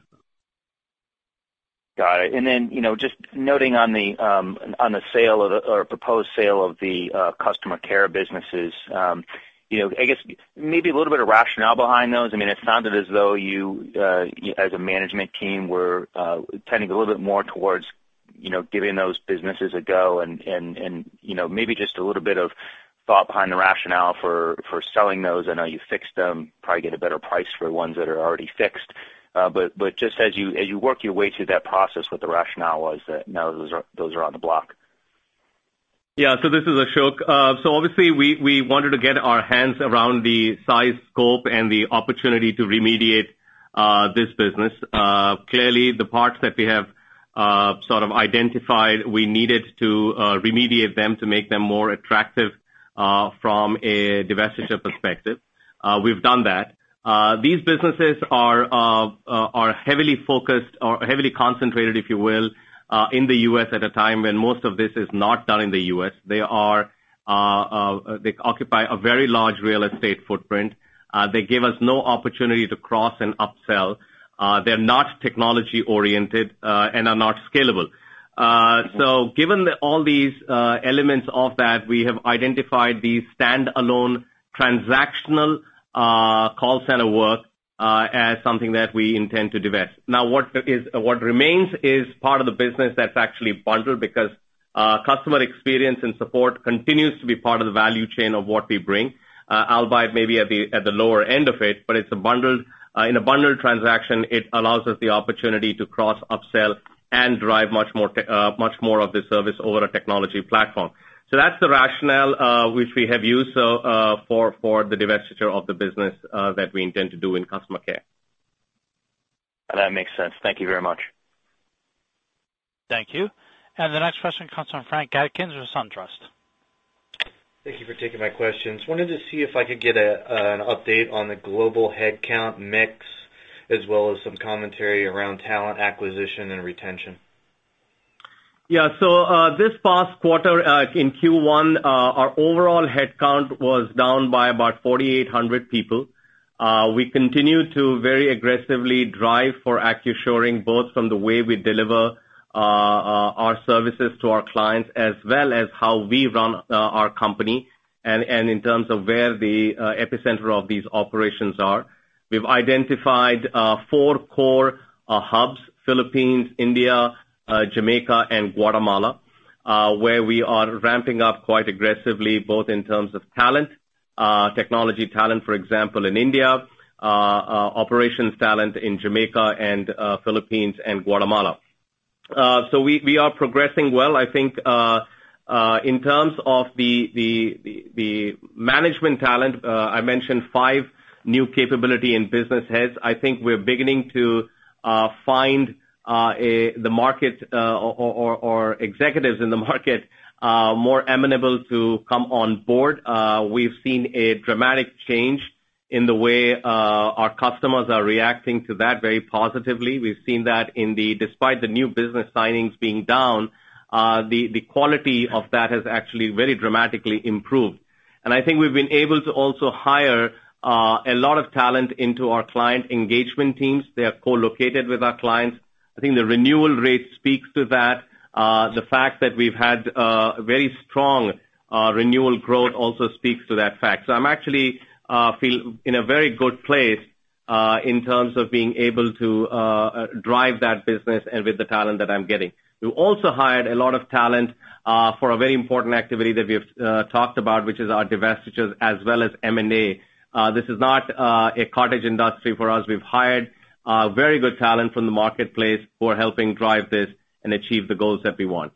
Got it. And then you know just noting on the um, on the sale of the, or proposed sale of the uh, customer care businesses. Um, You know, I guess maybe a little bit of rationale behind those. I mean, it sounded as though you, uh, as a management team, were uh, tending a little bit more towards, you know, giving those businesses a go, and, and, and you know, maybe just a little bit of thought behind the rationale for, for selling those. I know you fixed them, probably get a better price for ones that are already fixed. Uh, but but just as you as you work your way through that process, what the rationale was that now those are those are on the block. Yeah, so this is Ashok. Uh, so obviously we, we wanted to get our hands around the size, scope, and the opportunity to remediate uh, this business. Uh, clearly, the parts that we have uh, sort of identified, we needed to uh, remediate them to make them more attractive uh, from a divestiture perspective. Uh, we've done that. Uh, these businesses are uh, uh, are heavily focused or heavily concentrated, if you will, Uh, in the U S at a time when most of this is not done in the U S. They are uh, uh, they occupy a very large real estate footprint. Uh, they give us no opportunity to cross and upsell. Uh, they're not technology oriented uh, and are not scalable. Uh, so, given the, all these uh, elements of that, we have identified these standalone transactional uh, call center work Uh, as something that we intend to divest. Now, what is what remains is part of the business that's actually bundled because uh, customer experience and support continues to be part of the value chain of what we bring, uh, albeit maybe at the at the lower end of it. But it's a bundled uh, in a bundled transaction. It allows us the opportunity to cross upsell and drive much more te- uh, much more of the service over a technology platform. So that's the rationale uh, which we have used so, uh, for for the divestiture of the business uh, that we intend to do in customer care. That makes sense. Thank you very much. Thank you. And the next question comes from Frank Gatkins with SunTrust. Thank you for taking my questions. Wanted to see if I could get a, uh, an update on the global headcount mix, as well as some commentary around talent acquisition and retention. Yeah, so uh, this past quarter uh, in Q one, uh, our overall headcount was down by about forty-eight hundred people. Uh, we continue to very aggressively drive for AccuShoring, both from the way we deliver uh, uh, our services to our clients, as well as how we run uh, our company, and, and in terms of where the uh, epicenter of these operations are. We've identified uh, four core uh, hubs: Philippines, India, Uh, Jamaica, and Guatemala, uh, where we are ramping up quite aggressively, both in terms of talent, uh, technology talent, for example, in India, uh, uh, operations talent in Jamaica and uh, Philippines and Guatemala. Uh, so we, we are progressing well. I think uh, uh, in terms of the, the, the, the management talent, uh, I mentioned five new capability and business heads. I think we're beginning to uh, find Uh, a, the market uh, or, or, or executives in the market uh, more amenable to come on board. Uh, we've seen a dramatic change in the way uh, our customers are reacting to that very positively. We've seen that in the, despite the new business signings being down, uh, the, the quality of that has actually very dramatically improved. And I think we've been able to also hire uh, a lot of talent into our client engagement teams. They are co-located with our clients. I think the renewal rate speaks to that. Uh, the fact that we've had uh, very strong uh, renewal growth also speaks to that fact. So I'm actually uh, feel in a very good place uh, in terms of being able to uh, drive that business and with the talent that I'm getting. We've also hired a lot of talent uh, for a very important activity that we've uh, talked about, which is our divestitures as well as M and A. Uh, this is not uh, a cottage industry for us. We've hired uh, very good talent from the marketplace who are helping drive this and achieve the goals that we want.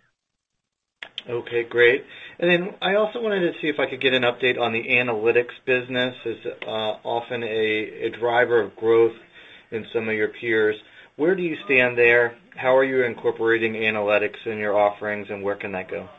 Okay, great. And then I also wanted to see if I could get an update on the analytics business. It's uh, often a, a driver of growth in some of your peers. Where do you stand there? How are you incorporating analytics in your offerings, and where can that go?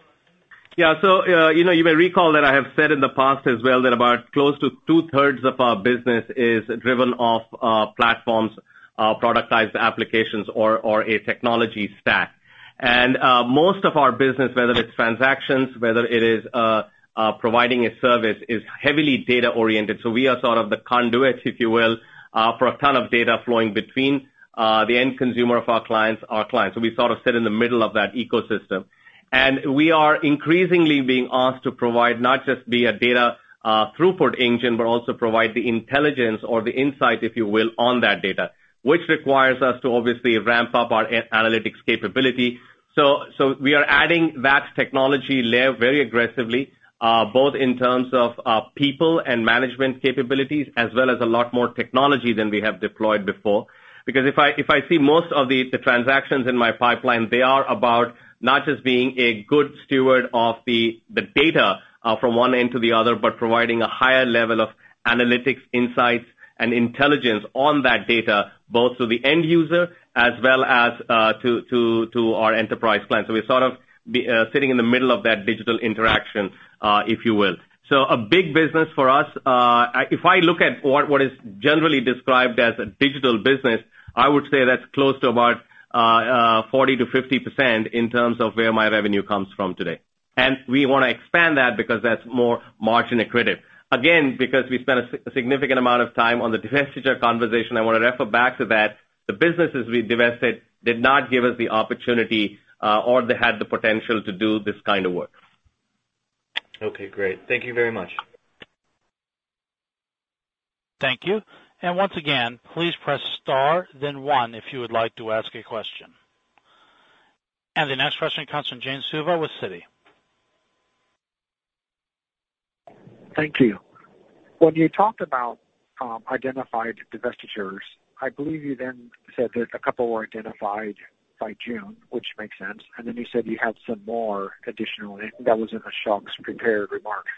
Yeah, so, uh, you know, you may recall that I have said in the past as well that about close to two-thirds of our business is driven off uh, platforms, uh, productized applications, or, or a technology stack. And uh, most of our business, whether it's transactions, whether it is uh, uh, providing a service, is heavily data-oriented. So we are sort of the conduit, if you will, uh, for a ton of data flowing between uh, the end consumer of our clients, our clients. So we sort of sit in the middle of that ecosystem. And we are increasingly being asked to provide not just be a data uh, throughput engine, but also provide the intelligence or the insight, if you will, on that data, which requires us to obviously ramp up our analytics capability. So, so we are adding that technology layer very aggressively, uh, both in terms of uh, people and management capabilities, as well as a lot more technology than we have deployed before. Because if I if I see most of the, the transactions in my pipeline, they are about not just being a good steward of the the data uh, from one end to the other, but providing a higher level of analytics, insights, and intelligence on that data, both to the end user as well as uh, to, to, to our enterprise clients. So we're sort of be, uh, sitting in the middle of that digital interaction, uh, if you will. So a big business for us. Uh, if I look at what, what is generally described as a digital business, I would say that's close to about uh, uh, forty to fifty percent in terms of where my revenue comes from today. And we want to expand that because that's more margin accretive. Again, because we spent a significant amount of time on the divestiture conversation, I want to refer back to that. The businesses we divested did not give us the opportunity uh, or they had the potential to do this kind of work. Okay, great. Thank you very much. Thank you. And once again, please press star, then one if you would like to ask a question. And the next question comes from James Suva with Citi. Thank you. When you talked about um, identified divestitures, I believe you then said that a couple were identified by June, which makes sense, and then you said you had some more additionally. That was in Ashok's prepared remarks.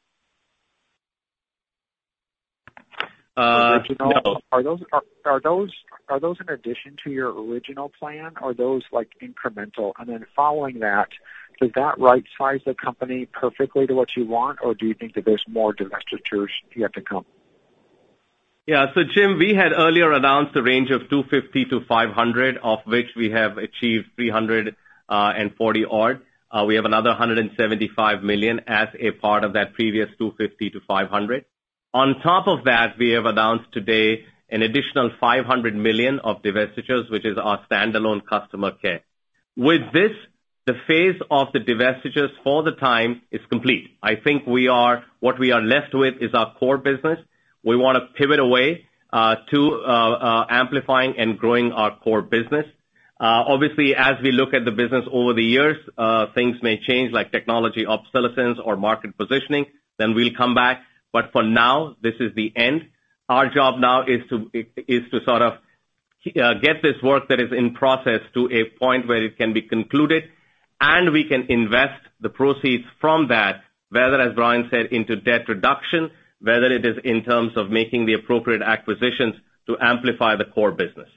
Uh, original, no. Are those are, are those are those in addition to your original plan, or are those like incremental? And then following that, does that right size the company perfectly to what you want, or do you think that there's more divestitures yet to come? Yeah, so Jim, we had earlier announced a range of two hundred fifty to five hundred, of which we have achieved three hundred forty odd. Uh, we have another one hundred seventy-five million as a part of that previous two hundred fifty to five hundred. On top of that, we have announced today an additional five hundred million of divestitures, which is our standalone customer care. With this, the phase of the divestitures for the time is complete. I think we are, what we are left with is our core business. We want to pivot away uh, to uh, uh, amplifying and growing our core business. Uh, obviously, as we look at the business over the years, uh, things may change like technology obsolescence or market positioning. Then we'll come back. But for now, this is the end. Our job now is to is to sort of uh, get this work that is in process to a point where it can be concluded, and we can invest the proceeds from that, whether, as Brian said, into debt reduction, whether it is in terms of making the appropriate acquisitions to amplify the core business.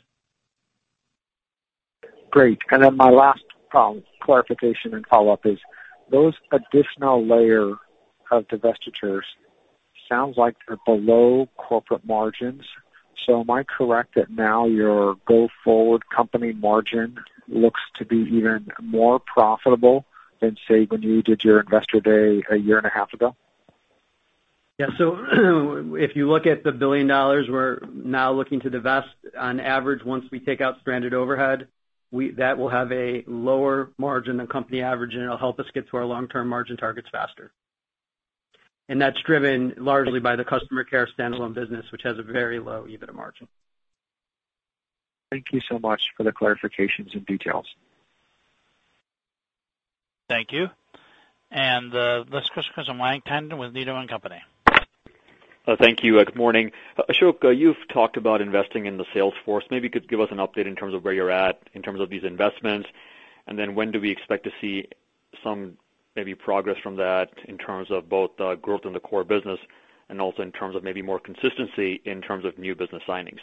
Great. And then my last um, clarification and follow-up is those additional layer of divestitures sounds like they're below corporate margins. So am I correct that now your go-forward company margin looks to be even more profitable than, say, when you did your investor day a year and a half ago? Yeah, so if you look at the billion dollars we're now looking to divest, on average, once we take out stranded overhead, we that will have a lower margin than company average, and it'll help us get to our long-term margin targets faster. And that's driven largely by the customer care standalone business, which has a very low EBITDA margin. Thank you so much for the clarifications and details. Thank you. And the next question comes from Lang Tandon with Needham and Company. Uh, thank you. Uh, good morning. Uh, Ashok, uh, you've talked about investing in the sales force. Maybe you could give us an update in terms of where you're at in terms of these investments, and then when do we expect to see some maybe progress from that in terms of both uh, growth in the core business and also in terms of maybe more consistency in terms of new business signings?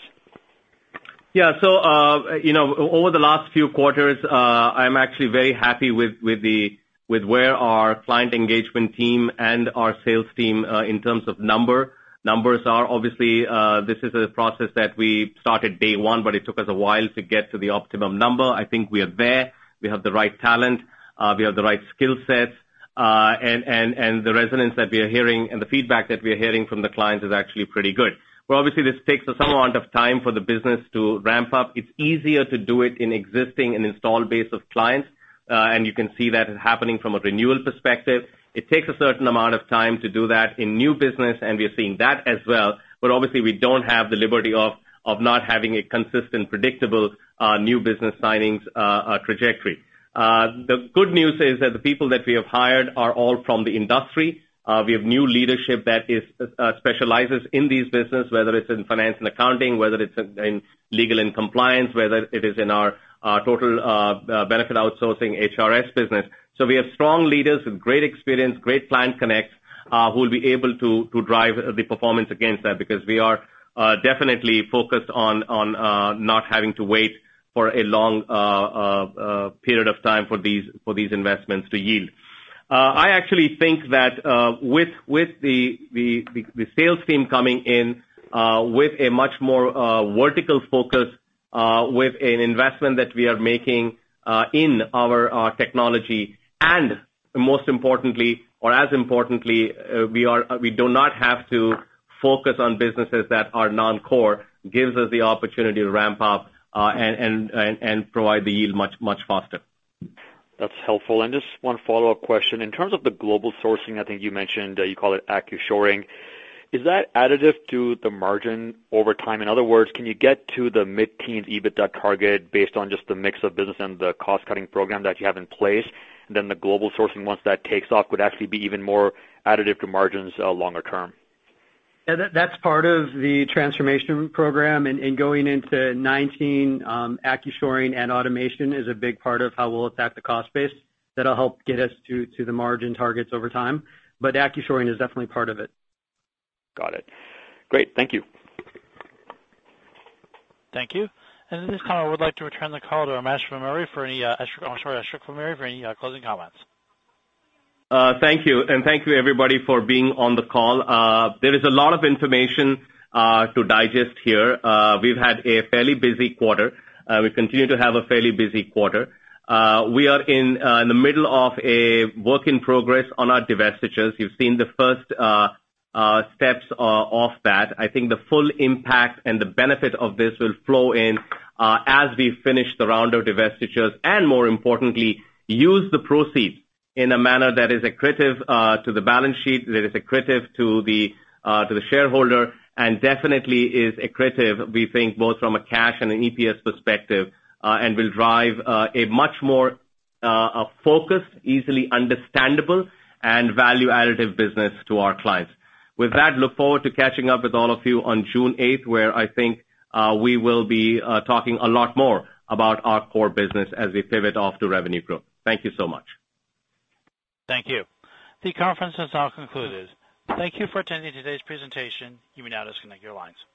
Yeah. So, uh, you know, over the last few quarters, uh, I'm actually very happy with, with the, with where our client engagement team and our sales team, uh, in terms of number, numbers are. Obviously, uh, this is a process that we started day one, but it took us a while to get to the optimum number. I think we are there. We have the right talent. Uh, we have the right skill sets. Uh, and, and, and the resonance that we are hearing and the feedback that we are hearing from the clients is actually pretty good. Well, obviously, this takes some amount of time for the business to ramp up. It's easier to do it in existing and installed base of clients, uh, and you can see that happening from a renewal perspective. It takes a certain amount of time to do that in new business, and we are seeing that as well. But obviously, we don't have the liberty of of not having a consistent, predictable uh, new business signings uh, uh, trajectory. Uh, the good news is that the people that we have hired are all from the industry. Uh, we have new leadership that is uh, specializes in these business, whether it's in finance and accounting, whether it's in legal and compliance, whether it is in our uh, total uh, uh, benefit outsourcing H R S business. So we have strong leaders with great experience, great client connects, uh, who will be able to to drive the performance against that, because we are uh, definitely focused on on uh, not having to wait for a long uh, uh, uh, period of time for these for these investments to yield. Uh, I actually think that uh, with with the, the the the sales team coming in uh, with a much more uh, vertical focus, uh, with an investment that we are making uh, in our uh, technology, and most importantly, or as importantly, uh, we are we do not have to focus on businesses that are non-core. Gives us the opportunity to ramp up uh, and, and and provide the yield much much faster. That's helpful. And just one follow-up question. In terms of the global sourcing, I think you mentioned uh, you call it AccuShoring. Is that additive to the margin over time? In other words, can you get to the mid-teens EBITDA target based on just the mix of business and the cost-cutting program that you have in place? And then the global sourcing, once that takes off, could actually be even more additive to margins uh, longer term? Yeah, that, that's part of the transformation program, and, and going into nineteen, um, AccuShoring and automation is a big part of how we'll attack the cost base. That'll help get us to, to the margin targets over time, but AccuShoring is definitely part of it. Got it. Great. Thank you. Thank you. And at this time, I would like to return the call to Ramesh Vemuri for any, uh, Ashok, I'm sorry, Ashok Vemuri for any uh, closing comments. Uh, thank you, and thank you everybody for being on the call. Uh, there is a lot of information uh, to digest here. Uh, we've had a fairly busy quarter. Uh, we continue to have a fairly busy quarter. Uh, we are in, uh, in the middle of a work in progress on our divestitures. You've seen the first uh, uh, steps uh, of that. I think the full impact and the benefit of this will flow in uh, as we finish the round of divestitures, and more importantly, use the proceeds in a manner that is accretive uh, to the balance sheet, that is accretive to the uh, to the shareholder, and definitely is accretive, we think, both from a cash and an E P S perspective, uh, and will drive uh, a much more uh, a focused, easily understandable, and value additive business to our clients. With that, look forward to catching up with all of you on June eighth, where I think uh, we will be uh, talking a lot more about our core business as we pivot off to revenue growth. Thank you so much. Thank you. The conference is now concluded. Thank you for attending today's presentation. You may now disconnect your lines.